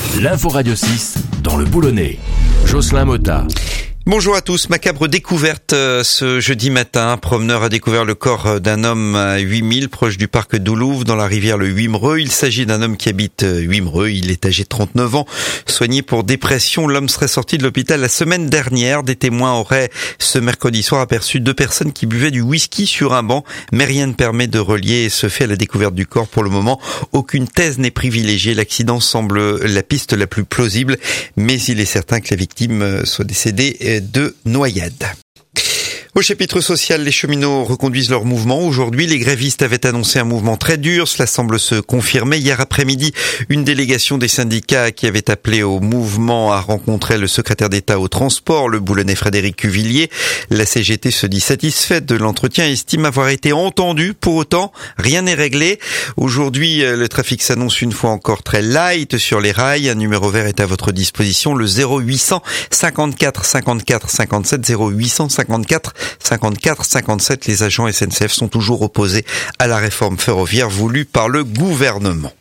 L'info Radio 6 dans le Boulonnais. Jocelyn Motta. Bonjour à tous. Macabre découverte ce jeudi matin. Un promeneur a découvert le corps d'un homme à 8000 proche du parc d'Oulouve dans la rivière le Wimereux. Il s'agit d'un homme qui habite Wimereux. Il est âgé de 39 ans. Soigné pour dépression, l'homme serait sorti de l'hôpital la semaine dernière. Des témoins auraient ce mercredi soir aperçu deux personnes qui buvaient du whisky sur un banc. Mais rien ne permet de relier ce fait à la découverte du corps. Pour le moment, aucune thèse n'est privilégiée. L'accident semble la piste la plus plausible. Mais il est certain que la victime soit décédée de noyade. Au chapitre social, les cheminots reconduisent leur mouvement. Aujourd'hui, les grévistes avaient annoncé un mouvement très dur. Cela semble se confirmer. Hier après-midi, une délégation des syndicats qui avait appelé au mouvement a rencontré le secrétaire d'État au transport, le Boulonnais Frédéric Cuvillier. La CGT se dit satisfaite de l'entretien et estime avoir été entendue. Pour autant, rien n'est réglé. Aujourd'hui, le trafic s'annonce une fois encore très light sur les rails. Un numéro vert est à votre disposition, le 0800 54 54 57 0800 54 54 57. Les agents SNCF sont toujours opposés à la réforme ferroviaire voulue par le gouvernement.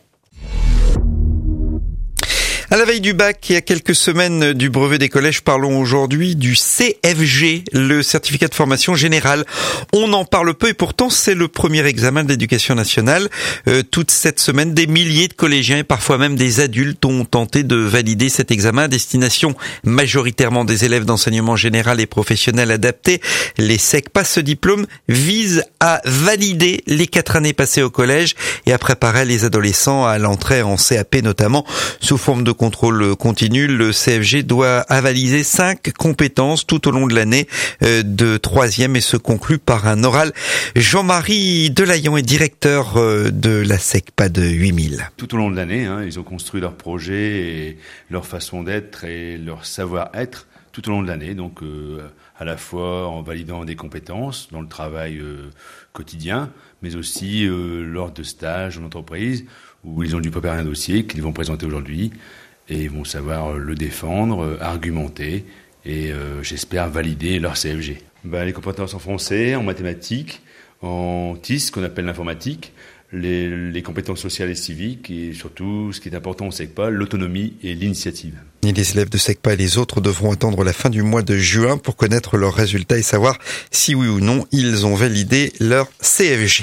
À la veille du bac et à quelques semaines du brevet des collèges, parlons aujourd'hui du CFG, le certificat de formation générale. On en parle peu et pourtant c'est le premier examen de l'éducation nationale. Toute cette semaine, des milliers de collégiens et parfois même des adultes ont tenté de valider cet examen à destination majoritairement des élèves d'enseignement général et professionnel adapté. Les SECPA, ce diplôme vise à valider les 4 années passées au collège et à préparer les adolescents à l'entrée en CAP notamment sous forme de contrôle continu. Le CFG doit avaliser 5 compétences tout au long de l'année de 3e et se conclut par un oral. Jean-Marie Delayon est directeur de la SECPA de 8000. Tout au long de l'année, ils ont construit leur projet et leur façon d'être et leur savoir-être tout au long de l'année. Donc à la fois en validant des compétences dans le travail quotidien, mais aussi lors de stages en entreprise où ils ont dû préparer un dossier qu'ils vont présenter aujourd'hui et ils vont savoir le défendre, argumenter et j'espère valider leur CFG. Les compétences en français, en mathématiques, en TIS, ce qu'on appelle l'informatique, les compétences sociales et civiques et surtout, ce qui est important au SECPA, l'autonomie et l'initiative. Et les élèves de SECPA et les autres devront attendre la fin du mois de juin pour connaître leurs résultats et savoir si oui ou non ils ont validé leur CFG.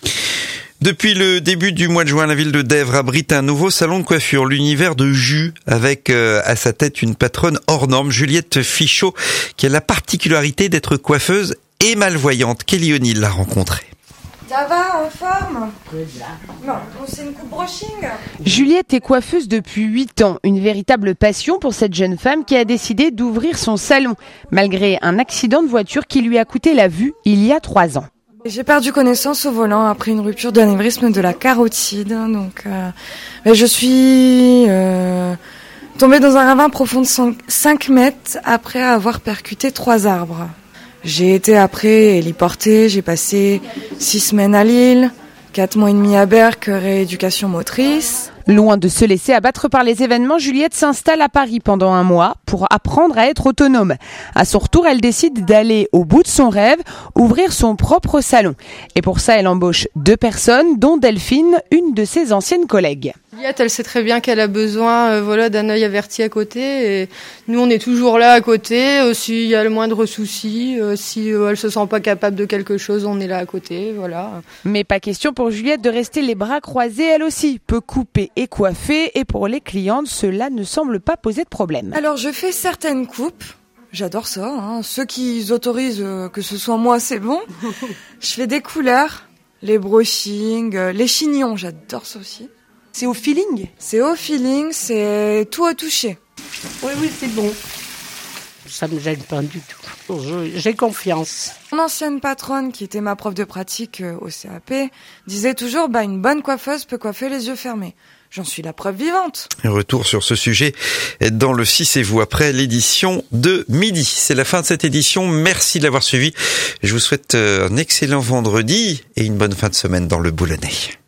Depuis le début du mois de juin, la ville de Dèvres abrite un nouveau salon de coiffure, l'univers de Jus, avec à sa tête une patronne hors norme, Juliette Fichot, qui a la particularité d'être coiffeuse et malvoyante. Kelly O'Neill l'a rencontrée. Ça va, en forme ? Non, c'est une coupe brushing. Juliette est coiffeuse depuis 8 ans, une véritable passion pour cette jeune femme qui a décidé d'ouvrir son salon, malgré un accident de voiture qui lui a coûté la vue il y a 3 ans. J'ai perdu connaissance au volant après une rupture d'anévrisme de la carotide. Donc, je suis tombée dans un ravin profond de 5 mètres après avoir percuté 3 arbres. J'ai été après héliportée, j'ai passé 6 semaines à Lille, 4 mois et demi à Berck, rééducation motrice. Loin de se laisser abattre par les événements, Juliette s'installe à Paris pendant 1 mois pour apprendre à être autonome. À son retour, elle décide d'aller au bout de son rêve, ouvrir son propre salon. Et pour ça, elle embauche 2 personnes, dont Delphine, une de ses anciennes collègues. Juliette, elle sait très bien qu'elle a besoin d'un œil averti à côté. Et nous, on est toujours là à côté. S'il y a le moindre souci, si elle se sent pas capable de quelque chose, on est là à côté. Voilà. Mais pas question pour Juliette de rester les bras croisés, elle aussi peut couper et coiffer. Et pour les clientes, cela ne semble pas poser de problème. Alors, je fais certaines coupes. J'adore ça. Ceux qui autorisent que ce soit moi, c'est bon. Je fais des couleurs, les brushings, les chignons. J'adore ça aussi. C'est au feeling ? C'est au feeling, c'est tout au toucher. Oui, c'est bon. Ça me gêne pas du tout. J'ai confiance. Mon ancienne patronne, qui était ma prof de pratique au CAP, disait toujours une bonne coiffeuse peut coiffer les yeux fermés. J'en suis la preuve vivante. Retour sur ce sujet dans le 6 et vous après l'édition de midi. C'est la fin de cette édition. Merci de l'avoir suivi. Je vous souhaite un excellent vendredi et une bonne fin de semaine dans le Boulonnais.